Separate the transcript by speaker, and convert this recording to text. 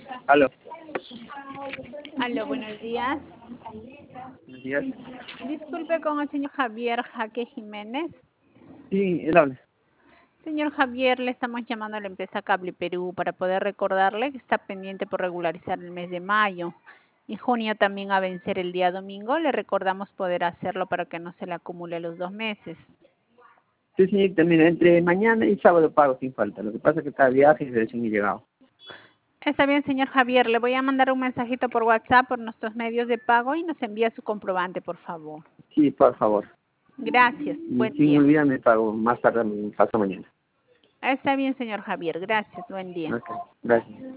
Speaker 1: Aló.
Speaker 2: Aló, buenos días.
Speaker 1: Buenos días.
Speaker 2: Disculpe con el señor Javier Jaque Jiménez.
Speaker 1: Sí, él habla.
Speaker 2: Señor Javier, le estamos llamando a la empresa Cable Perú para poder recordarle que está pendiente por regularizar el mes de mayo. Y junio también a vencer el día domingo. Le recordamos poder hacerlo para que no se le acumule los 2 meses.
Speaker 1: Sí, señorita, mira, entre mañana y sábado pago sin falta. Lo que pasa es que está de viaje y recién he llegado.
Speaker 2: Está bien, señor Javier. Le voy a mandar un mensajito por WhatsApp por nuestros medios de pago y nos envía su comprobante, por favor.
Speaker 1: Sí, por favor.
Speaker 2: Gracias.
Speaker 1: Y
Speaker 2: Buen
Speaker 1: sin
Speaker 2: día.
Speaker 1: olvidarme pago más tarde, paso mañana.
Speaker 2: Está bien, señor Javier. Gracias. Buen día.
Speaker 1: Ok, gracias.